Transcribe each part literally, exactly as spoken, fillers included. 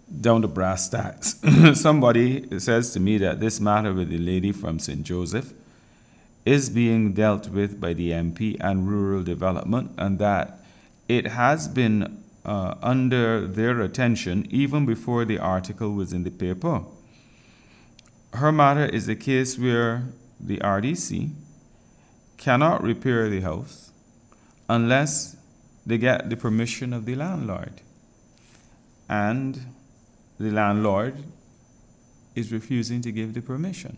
Down to brass tacks. Somebody says to me that this matter with the lady from Saint Joseph is being dealt with by the M P and Rural Development, and that it has been uh, under their attention even before the article was in the paper. Her matter is a case where the R D C cannot repair the house unless they get the permission of the landlord. And the landlord is refusing to give the permission.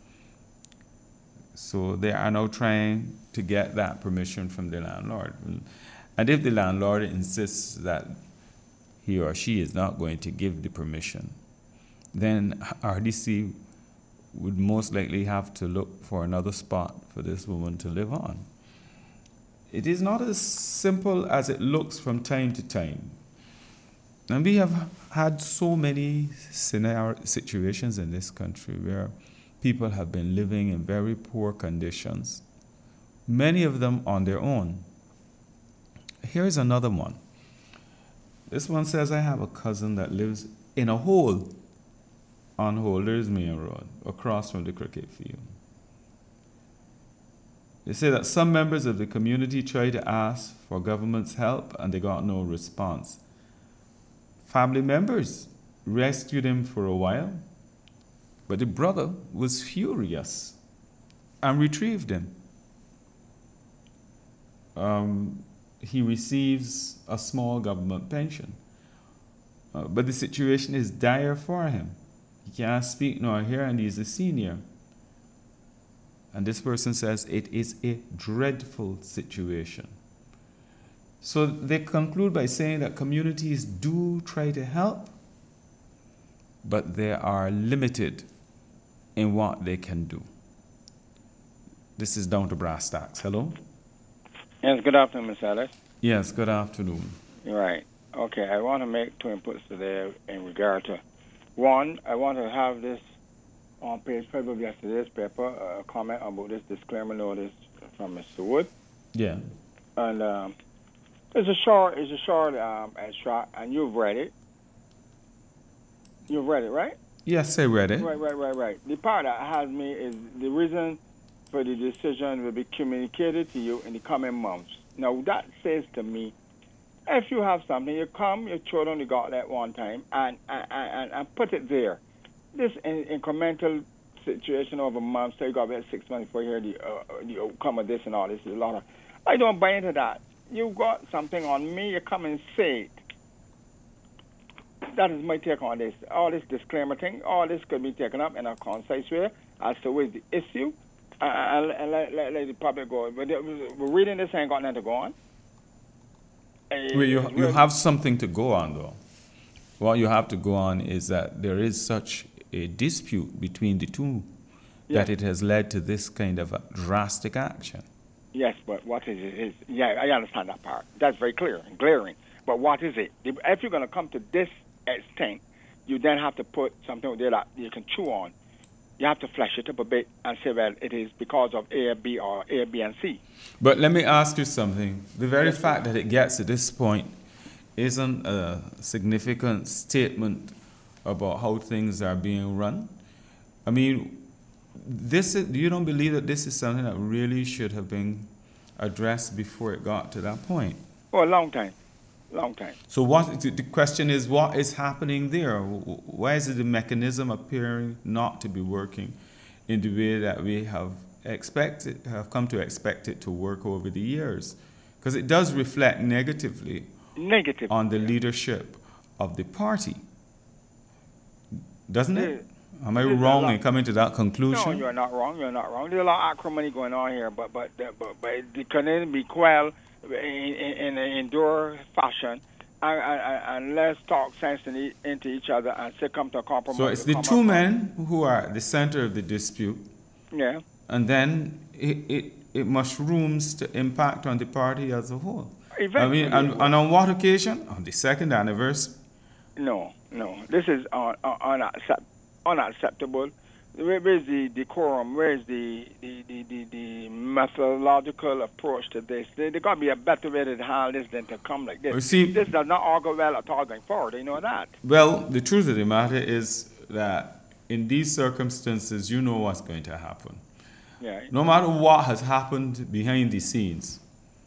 So they are now trying to get that permission from the landlord. And if the landlord insists that he or she is not going to give the permission, then R D C would most likely have to look for another spot for this woman to live on. It is not as simple as it looks from time to time. And we have had so many scenario situations in this country where people have been living in very poor conditions, many of them on their own. Here's another one. This one says, I have a cousin that lives in a hole on Holders Main Road, across from the cricket field. They say that some members of the community tried to ask for government's help and they got no response. Family members rescued him for a while, but the brother was furious and retrieved him. Um, he receives a small government pension, uh, but the situation is dire for him. He can't speak nor hear, and he's a senior. And this person says it is a dreadful situation. So they conclude by saying that communities do try to help, but they are limited in what they can do. This is down to brass tacks. Hello? Yes, good afternoon, Mister Ellis. Yes, good afternoon. Right. Okay, I want to make two inputs today in regard to, one, I want to have this on page five of yesterday's paper, a comment about this disclaimer notice from Mister Wood. Yeah. And um, it's a short, it's a short um, extract, and you've read it. You've read it, right? Yes, I read it. Right, right, right, right. The part that has me is the reason for the decision will be communicated to you in the coming months. Now, that says to me, if you have something, you come, you throw it on the gauntlet one time and, and, and, and put it there. This in, incremental situation over months, so you got about six months before you hear the, uh, the outcome of this and all this. Is a lot of, I don't buy into that. You got something on me, you come and say it. That is my take on this. All this disclaimer thing, all this could be taken up in a concise way as to what is the issue, uh, and, and let, let, let the public go. But we're reading this ain't got nothing to go on. Well, you, you have something to go on, though. What you have to go on is that there is such a dispute between the two yes. that it has led to this kind of a drastic action. Yes, but what is it? Is, yeah, I understand that part. That's very clear and glaring. But what is it? If you're going to come to this extent, you then have to put something there that you can chew on. You have to flesh it up a bit and say, well, it is because of A, B, or A, B, and C. But let me ask you something. The very yes, fact that it gets to this point isn't a significant statement about how things are being run. I mean, this is, you don't believe that this is something that really should have been addressed before it got to that point? For a long time. Long time. So what the question is, what is happening there? Why is it the mechanism appearing not to be working in the way that we have expected, have come to expect it to work over the years? Because it does reflect negatively Negative. on the leadership of the party, doesn't it? Am I wrong in coming to that conclusion? No, you're not wrong. You're not wrong. There's a lot of acrimony going on here, but but but, but it can be quelled in, in, in an endure fashion, and, and, and let's talk sense in, into each other and say come to a compromise. So it's the two men who are at the center of the dispute. Yeah. And then it, it, it mushrooms to impact on the party as a whole. Eventually, I mean, and, and on what occasion? On the second anniversary? No, no. This is un, un, unaccept, unacceptable. Where, where's the decorum? Where's the the, the, the, the methodological approach to this? There, there got to be a better way to handle this than to come like this. You see, this does not augur well at all going forward. You know that. well, the truth of the matter is that in these circumstances, you know what's going to happen. Yeah. No matter what has happened behind the scenes,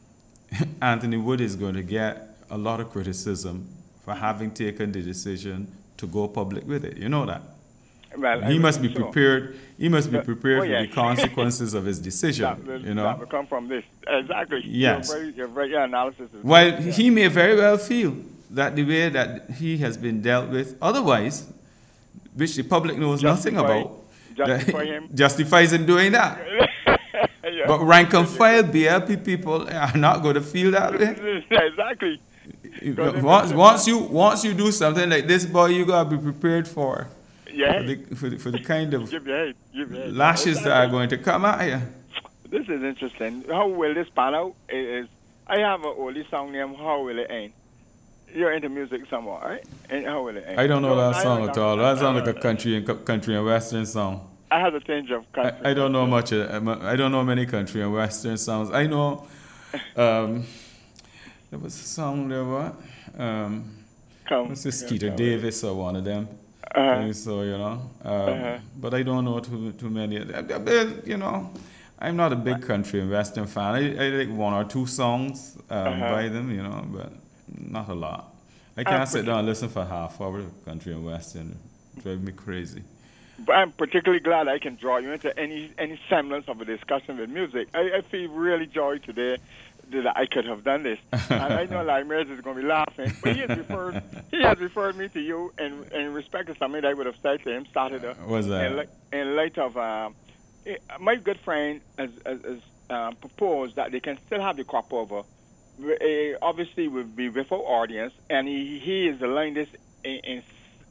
Anthony Wood is going to get a lot of criticism for having taken the decision to go public with it. You know that. Well, he I must be sure. prepared. He must be prepared Oh, for yes. the consequences of his decision. That will, you know. that will come from this. Exactly. Yes. Your, very, your, very, your analysis is Well, yeah. he may very well feel that the way that he has been dealt with, otherwise, which the public knows Justify- nothing about, justify that him. justifies him doing that. Yeah. But rank and file B L P people are not going to feel that way. Exactly. Once, once you once you do something like this, boy, you gotta be prepared for Yeah. for the, for the, for the kind of Give your head. Give your head. lashes that are going to come at you. This is interesting. How will this pan out? It is. I have an oldie song named "How Will It End." You're into music somewhat, right? And how will it end? I don't know So, that I song don't at know. all. That sounds like a country and country and western song. I have a tinge of I, country. I don't know much. uh, I don't know many country and western songs. I know um, there was a song there. What? Um, Come. what's this? Yeah, Skeeter come. Davis or one of them. Uh-huh. And so you know, um, Uh-huh. but I don't know too too many. I- I- well, You know, I'm not a big country and western fan. I, I like one or two songs um, Uh-huh. by them, you know, but not a lot. I Uh, can't sit but- down and listen for half hour country and western. It drives me crazy. But I'm particularly glad I can draw you into any any semblance of a discussion with music. I, I feel really joy today that I could have done this. And I know Lymeers is going to be laughing, but he has referred he has referred me to you in, in respect to something that I would have said to him. Started a, What's that? in, li- in light of um, eh, my good friend has, has, has um, proposed that they can still have the crop over. Uh, obviously, will be with our audience, and he he is aligned this in. in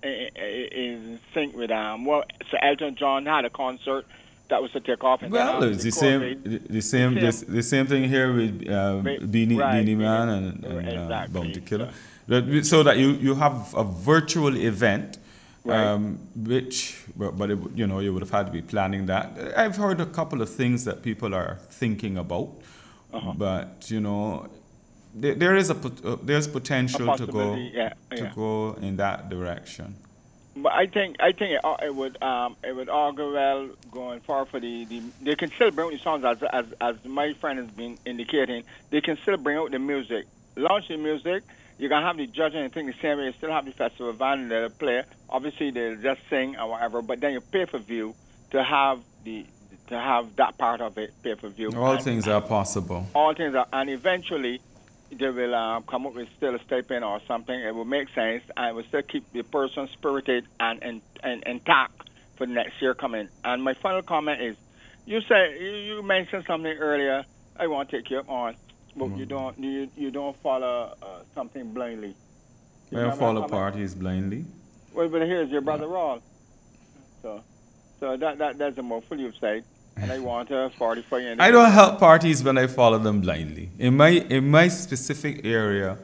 in sync with um well Sir Elton John had a concert that was to take off and Well, then, um, it's the COVID. same, the, the same, The the, same- the same thing here with uh, Right, Beanie, right, Beanie Man yeah. and, and uh, Exactly. Bounty Killer. That- So that you, you have a virtual event, Right. um, which, but, but it, would- you know, you would have had to be planning that. I've heard a couple of things that people are thinking about, Uh-huh. but you know, there, there is a pot- uh, there's potential A to go possibility, yeah, to yeah. go in that direction. But I think I think it, uh, it would um it would augur well going forward for the, the they can still bring out the songs as as as my friend has been indicating. They can still bring out the music, launch the music. You can have the judging and think the same way. You still have the festival band they'll play. Obviously they'll just sing or whatever. But then you pay per view to have the to have that part of it pay per view. All And- things are possible. all things are, and eventually they will um, come up with still a stipend or something. It will make sense, and it will still keep the person spirited and, and, and intact for the next year coming. And my final comment is, you said you, you mentioned something earlier. I want to take you up on, but Mm-hmm. you don't you, you don't follow uh, something blindly. You I remember follow that comment? parties blindly. Well, but here's your brother Raul. So, so that that that's a mouthful you've said, and I want to fortify you. I don't help parties when I follow them blindly. In my in my specific area,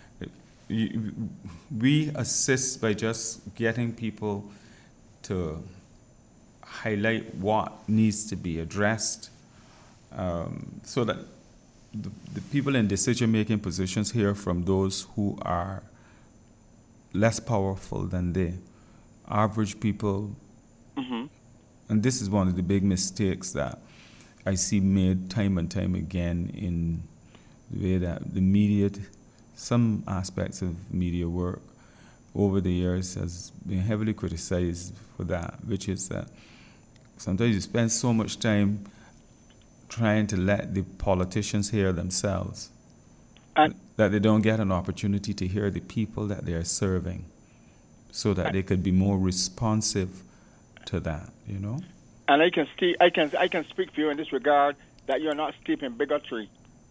you, we assist by just getting people to highlight what needs to be addressed, um, so that the, the people in decision-making positions hear from those who are less powerful than they. Average people. Mm-hmm. And this is one of the big mistakes that I see made time and time again in the way that the media, some aspects of media work over the years has been heavily criticized for that, which is that sometimes you spend so much time trying to let the politicians hear themselves And that they don't get an opportunity to hear the people that they are serving so that they could be more responsive to that, you know? And I can sti- I can I can speak for you in this regard that you're not steeped in bigotry.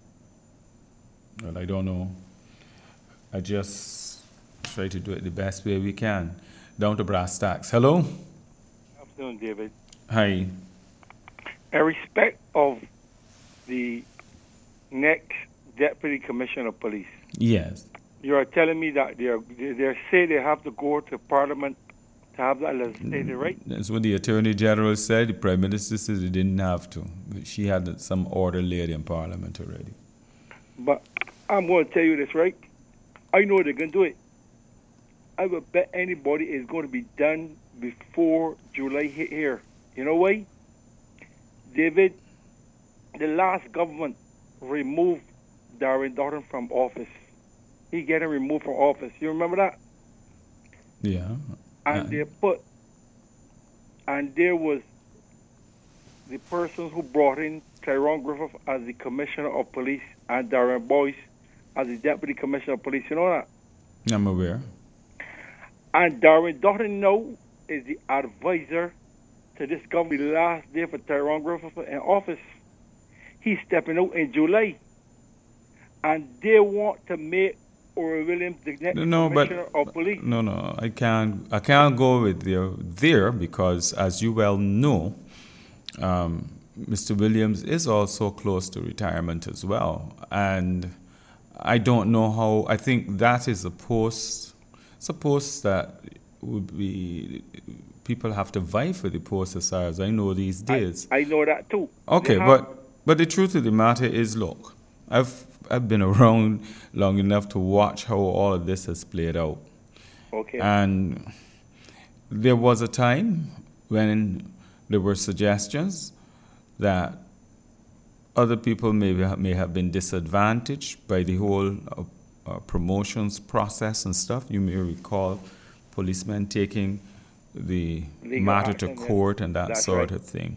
Well, I don't know. I just try to do it the best way we can. Down to brass tacks. Hello? Good afternoon, David. Hi. In respect of the next Deputy Commissioner of Police, Yes. you are telling me that they are they, they say they have to go to Parliament to have that legislated right. That's what the Attorney General said. The Prime Minister said he didn't have to. She had some order laid in Parliament already. But I'm going to tell you this, right? I know they're going to do it. I would bet anybody is going to be done before July hit here. You know why? David, the last government removed Darren Doughton from office. He getting removed from office. You remember that? Yeah. And they put, and there was the person who brought in Tyrone Griffith as the Commissioner of Police and Darren Boyce as the Deputy Commissioner of Police. You know that? I'm aware. And Darren Doughton now is the advisor to this government. The last day for Tyrone Griffith in office. He's stepping out in July. And they want to make Ori Williams the next no, Commissioner but, of Police. No, no, I can't. I can't go with there there because, as you well know, um, Mister Williams is also close to retirement as well, and I don't know how. I think that is a post. It's a post that would be people have to vie for the post as far as I know these days. I, I know that too. Okay, but but the truth of the matter is, look, I've I've been around long enough to watch how all of this has played out. Okay. And there was a time when there were suggestions that other people may have, may have been disadvantaged by the whole uh, uh, promotions process and stuff. You may recall policemen taking the Legal matter to action, court yeah. and that That's sort right. of thing.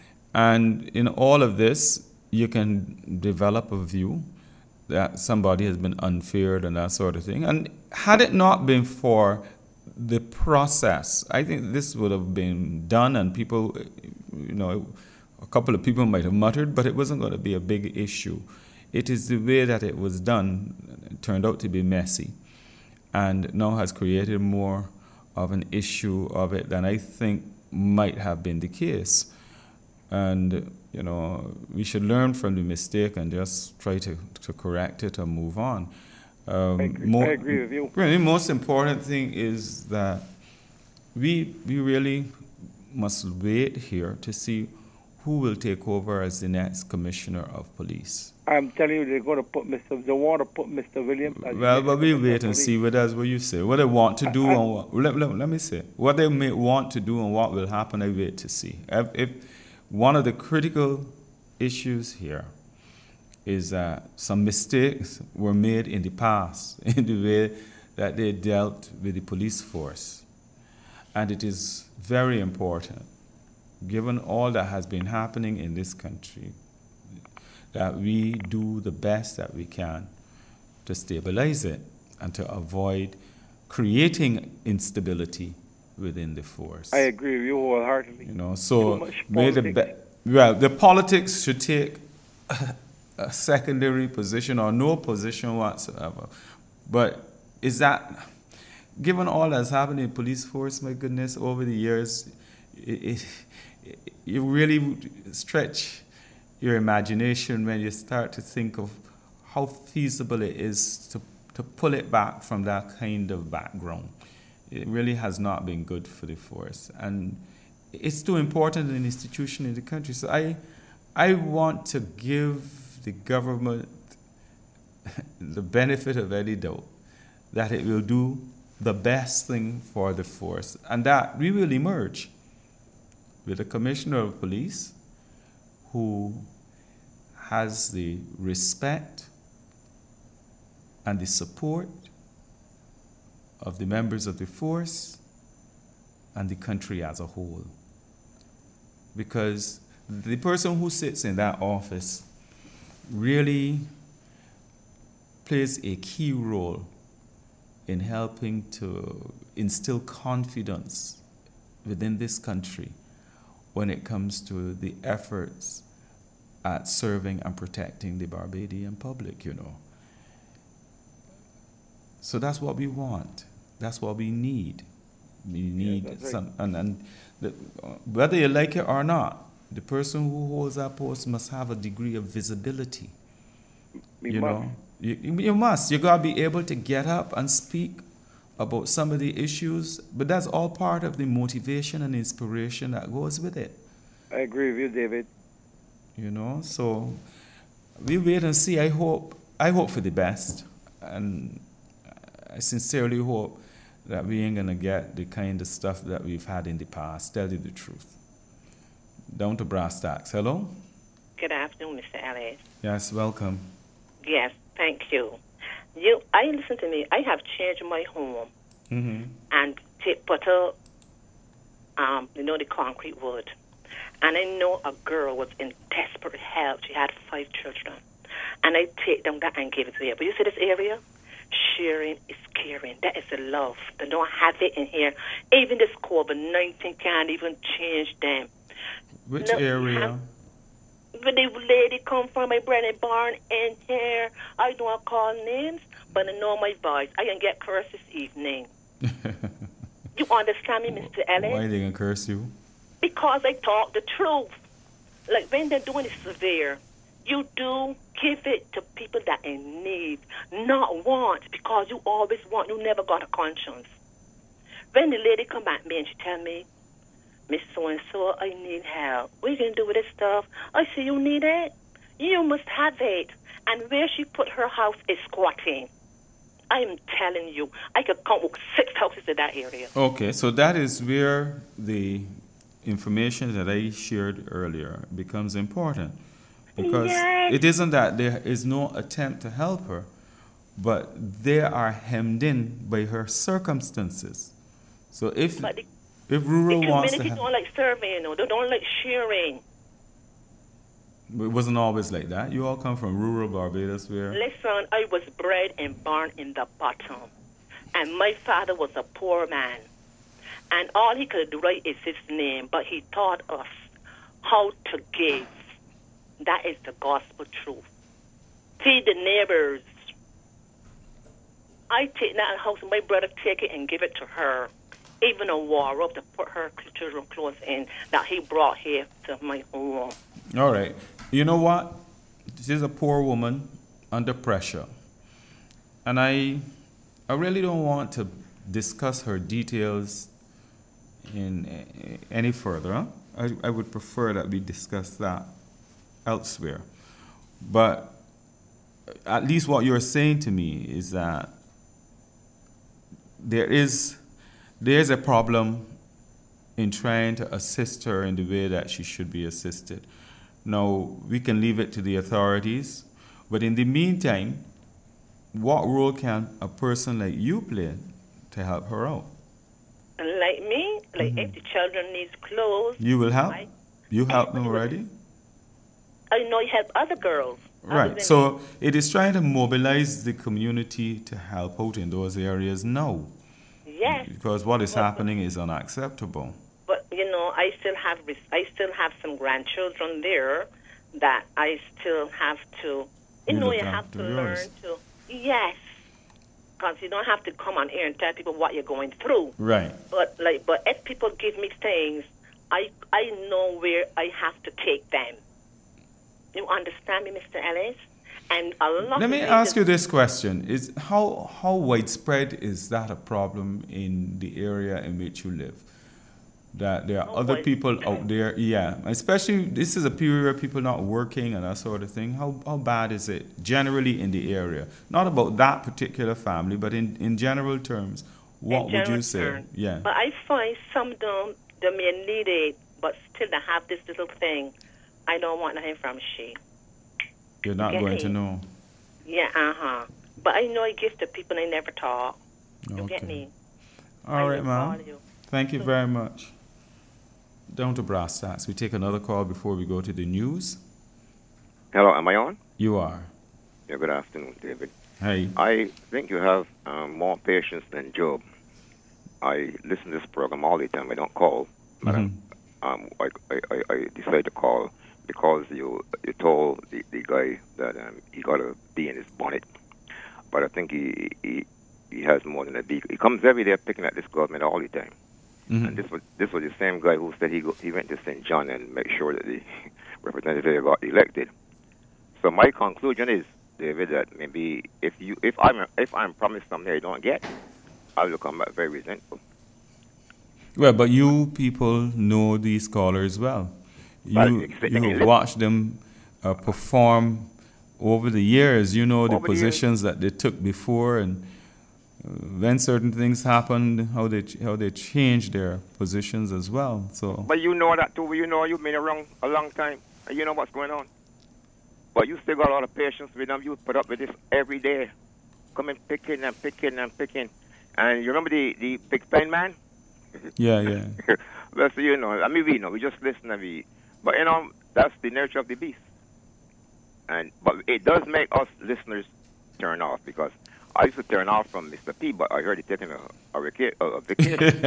And in all of this, you can develop a view that somebody has been unfair and that sort of thing. And had it not been for the process, I think this would have been done and people, you know, a couple of people might have muttered, but it wasn't going to be a big issue. It is the way that it was done, it turned out to be messy, and now has created more of an issue of it than I think might have been the case. And, you know, we should learn from the mistake and just try to, to correct it and move on. Um, I, agree, more, I agree with you. The most important thing is that we we really must wait here to see who will take over as the next Commissioner of Police. I'm telling you, they're going to put Mister They want to put Mister Williams. As Well, the but we'll Commissioner wait of and Police. see what that's what you say. What they want to do I- and what, let, let, let me say, what they may want to do and what will happen, I wait to see. If, if one of the critical issues here is that some mistakes were made in the past in the way that they dealt with the police force. And it is very important, given all that has been happening in this country, that we do the best that we can to stabilize it and to avoid creating instability within the force. I agree with you wholeheartedly. You know, Too so much may the politics. be- well, the politics should take a, a secondary position or no position whatsoever. But is that, given all that's happened in police force, my goodness, over the years, it, it, it, you really stretch your imagination when you start to think of how feasible it is to, to pull it back from that kind of background. It really has not been good for the force. And it's too important an institution in the country. So I, I want to give the government the benefit of any doubt that it will do the best thing for the force, and that we will emerge with a Commissioner of Police who has the respect and the support of the members of the force and the country as a whole. Because the person who sits in that office really plays a key role in helping to instill confidence within this country when it comes to the efforts at serving and protecting the Barbadian public, you know. So that's what we want. That's what we need. We need that's right. some, and, and the, whether you like it or not, the person who holds that post must have a degree of visibility. We you must. know, you, you must. You gotta be able to get up and speak about some of the issues, but that's all part of the motivation and inspiration that goes with it. I agree with you, David. You know, so we wait and see. I hope, I hope for the best, and I sincerely hope that we ain't gonna get the kind of stuff that we've had in the past. Tell you the truth. Down to brass tacks. Hello? Good afternoon, Mister Ellis. Yes, welcome. Yes, thank you. You, I listen to me. I have changed my home Mm-hmm. and t- put a, um, you know, the concrete wood. And I know a girl was in desperate help. She had five children, and I take them that and give it to her. But you see this area? Sharing is caring. That is the love. They don't have it in here. Even this COVID nineteen can't even change them. Which No, area? have- When the lady come from my brother barn in here, I don't call names, but I know my voice. I can get cursed this evening. You understand me, Mister Ellis? Why they gonna curse you? Because I talk the truth. Like when they're doing it severe, you do give it to people that in need, not want, because you always want. You never got a conscience. When the lady come back me and she tell me, Miss So-and-so, I need help. What are you going to do with this stuff? I say, you need it? You must have it. And where she put her house is squatting. I am telling you, I could count six houses in that area. Okay, so that is where the information that I shared earlier becomes important. Because Yes. it isn't that there is no attempt to help her, but they are hemmed in by her circumstances. So if But the, if the rural wants to community help, don't like surveying, you know. They don't like sharing. it wasn't always like that. You all come from rural Barbados where Listen, I was bred and born in the bottom. And my father was a poor man. And all he could write is his name, but he taught us how to give. That is the gospel truth. Feed the neighbors. I take that house, my brother take it and give it to her. Even a wardrobe to put her children clothes in that he brought here to my home. all right. You know what? This is a poor woman under pressure. And I I really don't want to discuss her details in eh, any further. I, I would prefer that we discuss that elsewhere. But at least what you're saying to me is that there is there's a problem in trying to assist her in the way that she should be assisted. Now, we can leave it to the authorities, but in the meantime, what role can a person like you play to help her out? And like me, like if the children needs clothes, You will help? I- You help them I- already? I know you help other girls. other Right. than So it is trying to mobilize the community to help out in those areas now. Yes, Because what is But- happening is unacceptable. but you know, I still have res- I still have some grandchildren there that I still have to. You, You know, look you have after to yours. learn to. Yes, because you don't have to come on air and tell people what you're going through. Right. But like, but if people give me things, I I know where I have to take them. You understand me, Mister Ellis? And a lot. Let me of ask you ladies- this question: Is how how widespread is that a problem in the area in which you live? That there are How other people widespread? out there, yeah. Especially this is a period where people not working and that sort of thing. How how bad is it generally in the area? Not about that particular family, but in, in general terms, what in would general you say? terms. Yeah. But I find some of them, they may need it, but still they have this little thing. I don't want nothing from she. You're not get going me? to know. Yeah, uh-huh. But I know I give to people and I never talk. You get Okay. me? All I right, will call ma'am. you. Thank you very much. Down to brass tacks. We take another call before we go to the news. Hello, am I on? You are. Yeah, good afternoon, David. Hey. I think you have um, more patience than Job. I listen to this program all the time. I don't call, but Mhm. um, I, I, I, I decided to call because you you told the, the guy that um, he got a bee in his bonnet. But I think he, he he has more than a bee. He comes every day picking at this government all the time. Mhm. And this was this was the same guy who said he go, he went to Saint John and make sure that the representative got elected. So my conclusion is, David, that maybe if you if I'm if I'm promised something I don't get, I will come back very resentful. Well, but you people know these callers well. Well, You it's- you listen. watch them uh, perform over the years. You know the Over the years. positions that they took before, and uh, when certain things happened, how they ch- how they changed their positions as well. So But you know that too. You know you've been around a long time, and you know what's going on. But you still got a lot of patience with them. You put up with this every day, coming picking and picking and picking. And you remember the the big pen man? yeah, yeah. Well, so you know, I mean, we know, we just listen and we, but you know, that's the nature of the beast. And but it does make us listeners turn off, because I used to turn off from Mister P, but I heard he taking a a, vaca- a, a vacation,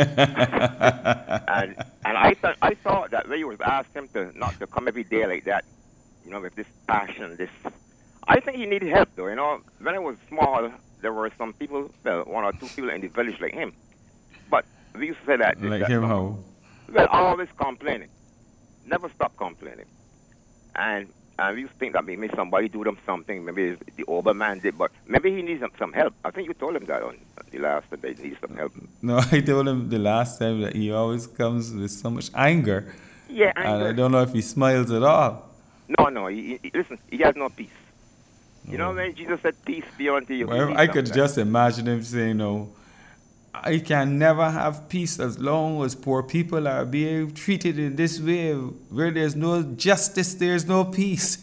and and I thought I thought that when you was asked him to not to come every day like that, you know, with this passion, this, I think he needed help though. You know, when I was small, there were some people, well, one or two people in the village like him, but we used to say that. Like that him, some- how? Well, always complaining. Never stop complaining. And and we used to think that maybe somebody do them something. Maybe the Oberman did, but maybe he needs some, some help. I think you told him that on the last time that he needs some help. No, I told him the last time that he always comes with so much anger, Yeah, and I and don't know if he smiles at all. no, no. He, he, listen, he has no peace. You know when Jesus said, "Peace be unto you." he Well, needs I some could of that. just imagine him saying, "No, I can never have peace as long as poor people are being treated in this way. Where there's no justice, there's no peace."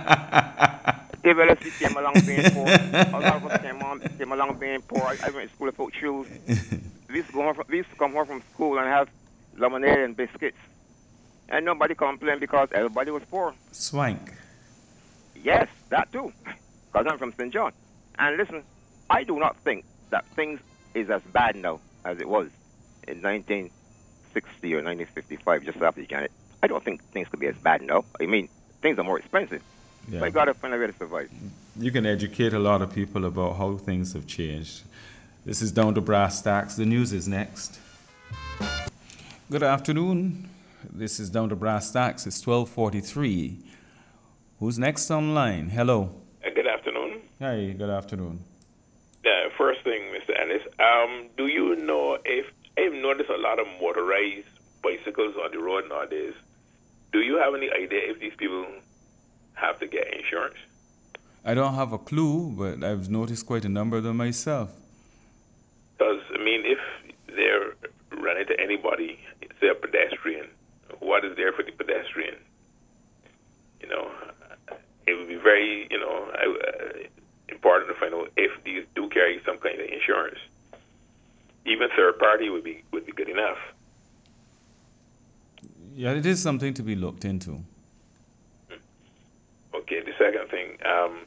They will see came along being poor. A lot of us came, on, came along being poor. I, I went to school without shoes. We used, to go home from, we used to come home from school and have lemonade and biscuits. And nobody complained because everybody was poor. Swank. Yes, that too. Because I'm from Saint John. And listen, I do not think that things is as bad now as it was in nineteen sixty or nineteen fifty-five, just after Janet. I don't think things could be as bad now. I mean, things are more expensive. Yeah. But you got to find a way to survive. You can educate a lot of people about how things have changed. This is Down to Brass Tacks. The news is next. Good afternoon. This is Down to Brass Tacks. It's twelve forty-three. Who's next online? Hello. Uh, Good afternoon. Hi, good afternoon. Uh, first thing, Mister Ennis, um, do you know if I've noticed a lot of motorized bicycles on the road nowadays? Do you have any idea if these people have to get insurance? I don't have a clue, but I've noticed quite a number of them myself. Because, I mean, if they're running to anybody, say a pedestrian, what is there for the pedestrian? You know, it would be very, you know, uh, important to find out if these do carry some kind of insurance. Even third party would be would be good enough. Yeah, it is something to be looked into. Okay, the second thing, um,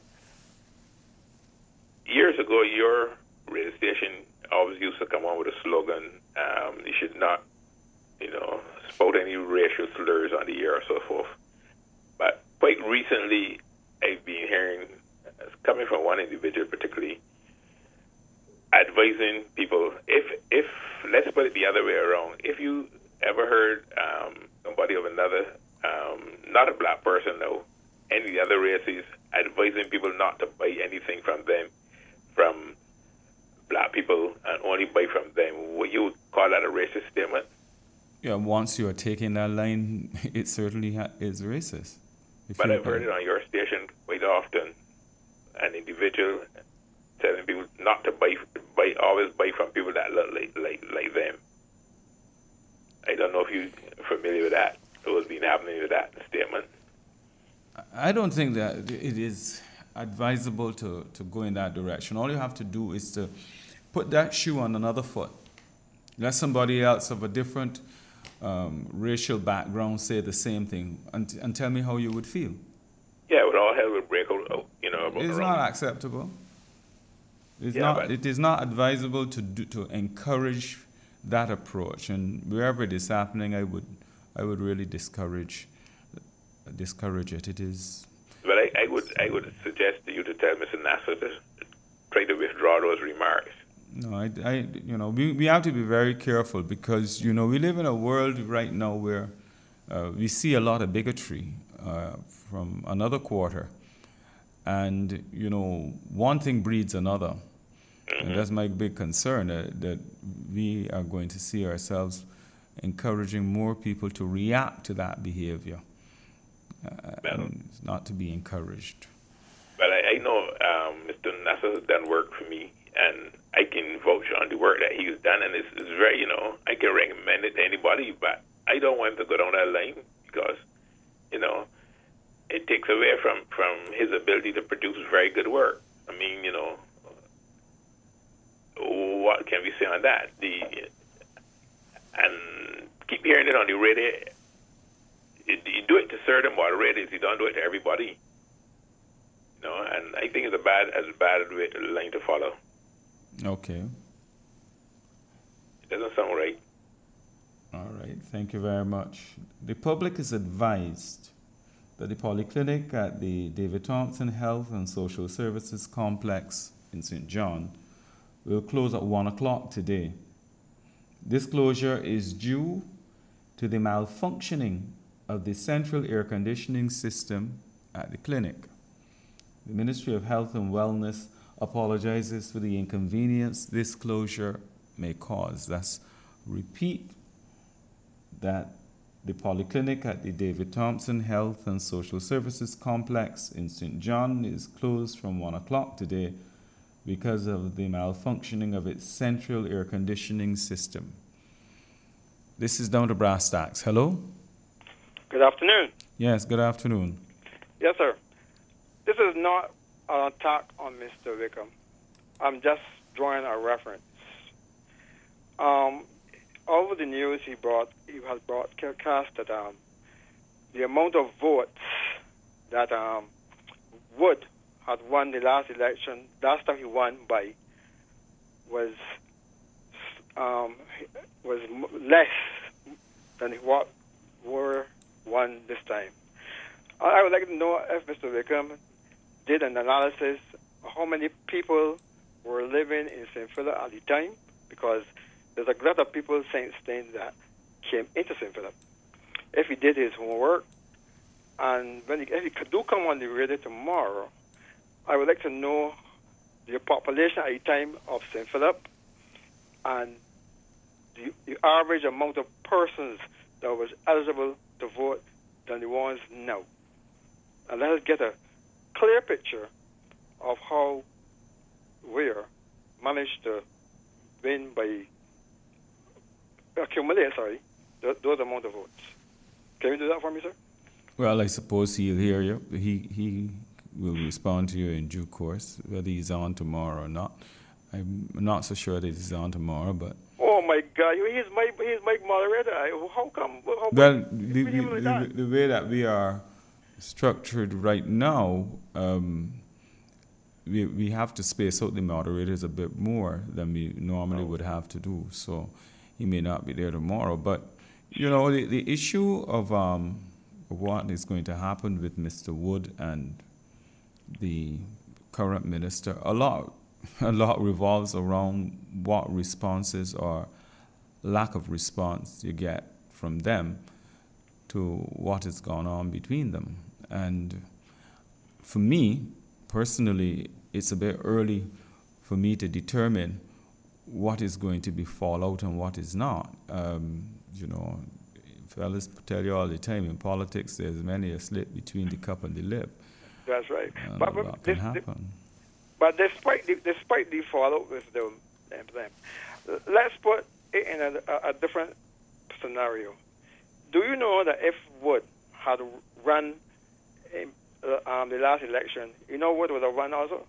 years ago, your radio station always used to come on with a slogan, um, you should not, you know, spout any racial slurs on the air or so forth. But quite recently, I've been hearing, uh, coming from one individual particularly, advising people, if, if let's put it the other way around, if you ever heard um, somebody of another, um, not a black person though, any other races, advising people not to buy anything from them, from black people, and only buy from them, would you call that a racist statement? Yeah, once you are taking that line, it certainly ha- is racist. If But you- I've heard it on your station quite often, an individual telling people not to buy, buy always buy from people that look like, like, like them. I don't know if you're familiar with that, or what's been happening with that statement. I don't think that it is advisable to, to go in that direction. All you have to do is to put that shoe on another foot. Let somebody else of a different um, racial background say the same thing, and, and tell me how you would feel. Yeah, with all hell would break out, you know. About It's the not wrong- acceptable. It's Yeah, not. but- It is not advisable to do, to encourage that approach. And wherever it is happening, I would I would really discourage discourage it. It is. But I, I would I would suggest to you to tell Mister Nasser to try to withdraw those remarks. No, I, I, you know, we, we have to be very careful because, you know, we live in a world right now where uh, we see a lot of bigotry uh, from another quarter. And, you know, one thing breeds another. Mm-hmm. And that's my big concern, uh, that we are going to see ourselves encouraging more people to react to that behavior. Uh, well, and it's not to be encouraged. Well, I, I know um, Mister Nasser has done work for me, and I can vouch on the work that he's done, and it's, it's very, you know, I can recommend it to anybody, but I don't want to go down that line because, you know, it takes away from, from his ability to produce very good work. I mean, you know, what can we say on that? The and keep hearing it on the radio. You, you do it to certain moderators. You don't do it to everybody. You know, and I think it's a bad, as a bad line to follow. Okay. It doesn't sound right. All right. Thank you very much. The public is advised that the polyclinic at the David Thompson Health and Social Services Complex in Saint John will close at one o'clock today. This closure is due to the malfunctioning of the central air conditioning system at the clinic. The Ministry of Health and Wellness apologizes for the inconvenience this closure may cause. Thus, repeat that the polyclinic at the David Thompson Health and Social Services Complex in Saint John is closed from one o'clock today because of the malfunctioning of its central air conditioning system. This is down to brass tacks. Hello? Good afternoon. Yes, good afternoon. Yes, sir. This is not an attack on Mister Wickham. I'm just drawing a reference. Um, over the news he brought, he has broadcast that um, the amount of votes that um, Wood had won the last election, last time he won by, was um, was less than what were won this time. I would like to know if Mister Wickham did an analysis of how many people were living in Saint Philip at the time, because there's a lot of people saying that came into Saint Philip. If he did his homework, and when he, if he do come on the radio tomorrow, I would like to know the population at the time of Saint Philip and the, the average amount of persons that was eligible to vote than the ones now. And let us get a clear picture of how Weir managed to win by accumulate, sorry, th- those amount of votes. Can you do that for me, sir? Well, I suppose he'll hear you. He he will respond to you in due course, whether he's on tomorrow or not. I'm not so sure that he's on tomorrow, but... Oh, my God. He's my, he's my moderator. I- How come? How Well, come the, we the, like the, that? the way that we are structured right now, um, we we have to space out the moderators a bit more than we normally would have to do. So he may not be there tomorrow. But, you know, the, the issue of um, what is going to happen with Mister Wood and the current minister, a lot, a lot revolves around what responses or lack of response you get from them to what has gone on between them. And for me, personally, it's a bit early for me to determine what is going to be fallout and what is not. Um, you know, fellas tell you all the time, in politics, there's many a slit between the cup and the lip. That's right. And But, a but, lot can this, happen. but despite the, despite the fallout with them, them, let's put it in a, a, a different scenario. Do you know that if Wood had run in, uh, um, the last election, you know Wood would have run also?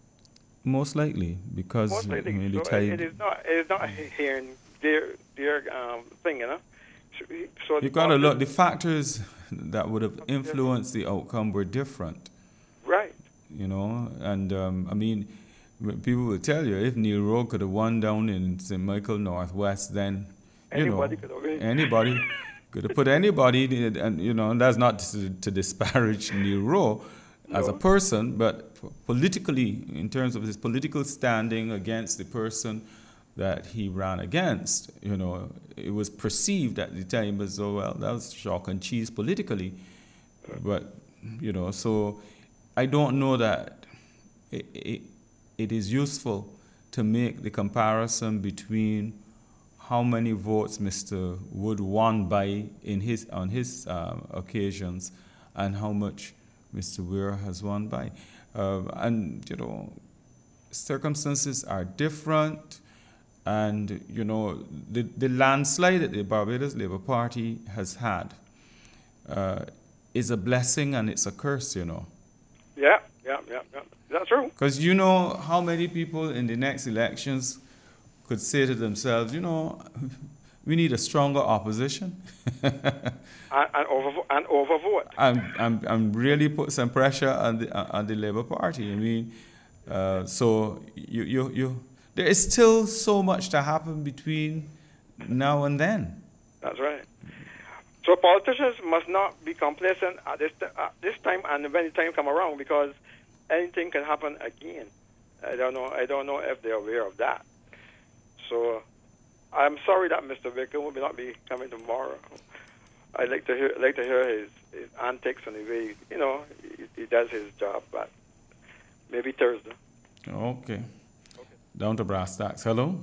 Most likely, because Most likely. I mean, the So tide, it is not. It is not here in their their um, thing, you know. So, so you got to look. The factors that would have influenced the outcome were different. Right. You know, and um, I mean, people will tell you if Neil Rowe could have won down in Saint Michael Northwest, then you Anybody know could have won. anybody could have put anybody, in, and you know, and that's not to, to disparage Neil Rowe as a No. person, but politically, in terms of his political standing against the person that he ran against, you know, it was perceived at the time as though, well, that was chalk and cheese politically, but you know, so I don't know that it, it, it is useful to make the comparison between how many votes Mister Wood won by in his on his uh, occasions and how much Mister Weir has won by. Uh, and, you know, circumstances are different. And, you know, the, the landslide that the Barbados Labour Party has had uh, is a blessing and it's a curse, you know. Yeah, yeah, yeah, yeah. That's true. Because you know how many people in the next elections could say to themselves, you know, we need a stronger opposition. and, and, over, and overvote. And, and, and really put some pressure on the, on the Labour Party. I mean, uh, so you, you, you, there is still so much to happen between now and then. That's right. So politicians must not be complacent at this, at this time and when the time come around, because anything can happen again. I don't know. I don't know if they're aware of that. So I'm sorry that Mister Vicker will not be coming tomorrow. I'd like to hear, like to hear his, his antics and the way, you know, he, he does his job. But maybe Thursday. Okay. okay. Down to brass tacks. Hello.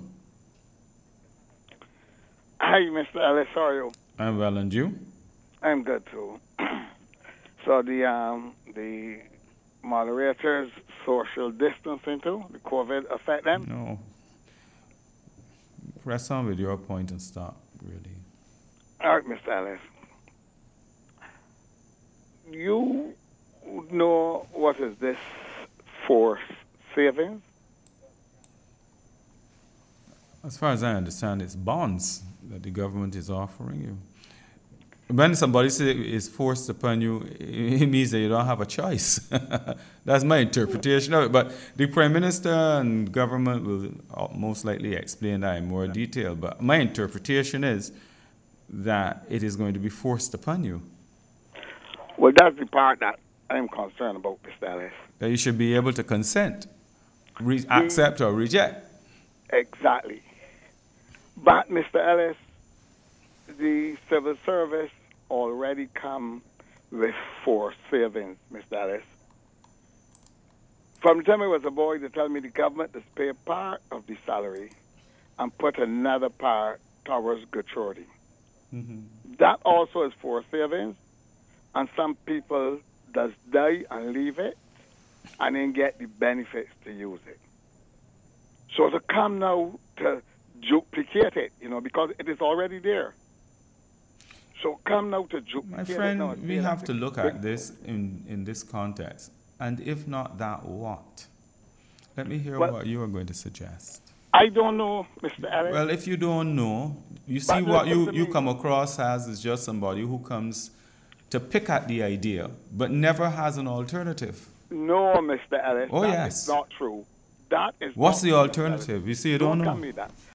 Hi, Mister Ellis. How are you? I'm well, and you? I'm good too. So the um, the moderators' social distancing too, the COVID affect them? No. Press on with your point and stop, really. All right, Mister Ellis. You know what is this forced savings? As far as I understand, it's bonds that the government is offering you. When somebody says it's forced upon you, it means that you don't have a choice. That's my interpretation of it. But the Prime Minister and government will most likely explain that in more detail. But my interpretation is that it is going to be forced upon you. Well, that's the part that I'm concerned about, Mister Ellis. That you should be able to consent, re- accept or reject. Exactly. But, Mister Ellis, the civil service already come with forced savings, Mister Ellis. From the time I was a boy, they tell me the government does pay part of the salary and put another part towards gratuity. Mm-hmm. That also is forced savings, and some people does die and leave it and then get the benefits to use it. So to come now to duplicate it, you know, because it is already there. So come now to duplicate My it. friend, now we have to look at this in, in this context. And if not that, what? Let me hear well, what you are going to suggest. I don't know, Mister Ellis. Well, if you don't know, you see But what you, to you me. come across as is just somebody who comes to pick at the idea, but never has an alternative. No, Mister Ellis. Oh, that yes. is not true. That is What's not the true, alternative? You see, you don't, don't know. tell me that.